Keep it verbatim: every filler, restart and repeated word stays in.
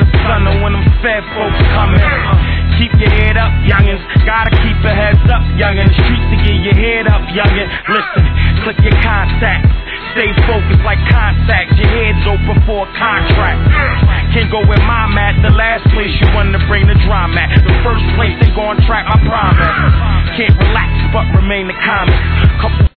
Son of when them fed folks coming. Keep your head up, youngins. Gotta keep your heads up, youngin'. Streets to get your head up, youngin'. Listen, click your contacts. Stay focused like contact.